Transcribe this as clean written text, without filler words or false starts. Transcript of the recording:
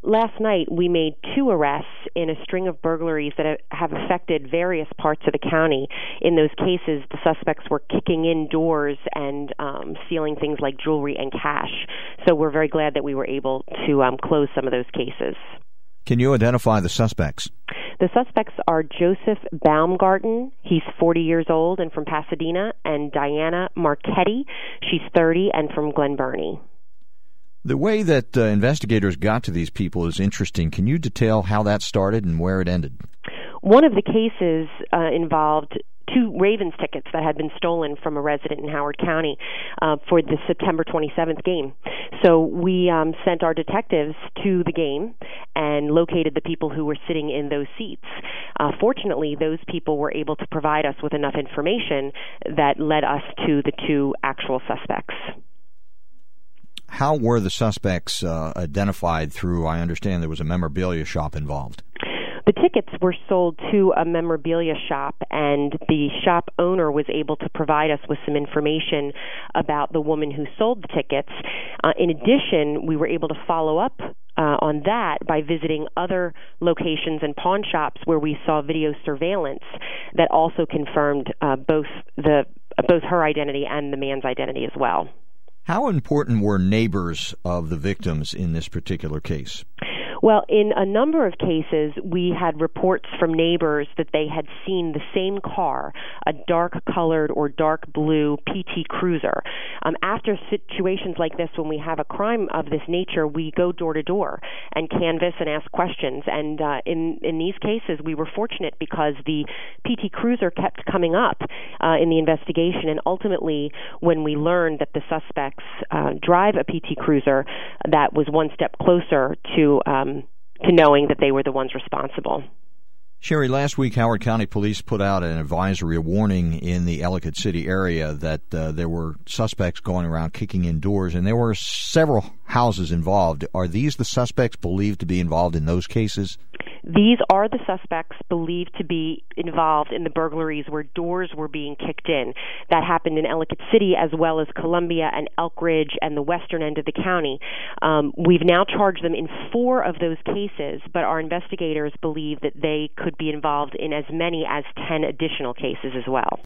last night we made 2 arrests in a string of burglaries that have affected various parts of the county. In those cases, the suspects were kicking in doors and stealing things like jewelry and cash. So we're very glad that we were able to close some of those cases. Can you identify the suspects? The suspects are Joseph Baumgarten, he's 40 years old and from Pasadena, and Diana Marchetti, she's 30 and from Glen Burnie. The way that investigators got to these people is interesting. Can you detail how that started and where it ended? One of the cases involved 2 Ravens tickets that had been stolen from a resident in Howard County for the September 27th game. So we sent our detectives to the game and located the people who were sitting in those seats. Fortunately, those people were able to provide us with enough information that led us to the 2 actual suspects. How were the suspects identified through, I understand there was a memorabilia shop involved? The tickets were sold to a memorabilia shop, and the shop owner was able to provide us with some information about the woman who sold the tickets. In addition, we were able to follow up on that by visiting other locations and pawn shops where we saw video surveillance that also confirmed both her identity and the man's identity as well. How important were neighbors of the victims in this particular case? Well, in a number of cases, we had reports from neighbors that they had seen the same car, a dark-colored or dark blue PT Cruiser. After situations like this, when we have a crime of this nature, we go door to door and canvass and ask questions. And in these cases, we were fortunate because the PT Cruiser kept coming up in the investigation. And ultimately, when we learned that the suspects drive a PT Cruiser, that was one step closer to knowing that they were the ones responsible. Sherry, last week Howard County Police put out an advisory, a warning in the Ellicott City area that there were suspects going around kicking in doors, and there were several houses involved. Are these the suspects believed to be involved in those cases? These are the suspects believed to be involved in the burglaries where doors were being kicked in. That happened in Ellicott City as well as Columbia and Elk Ridge and the western end of the county. We've now charged them in 4 of those cases, but our investigators believe that they could be involved in as many as 10 additional cases as well.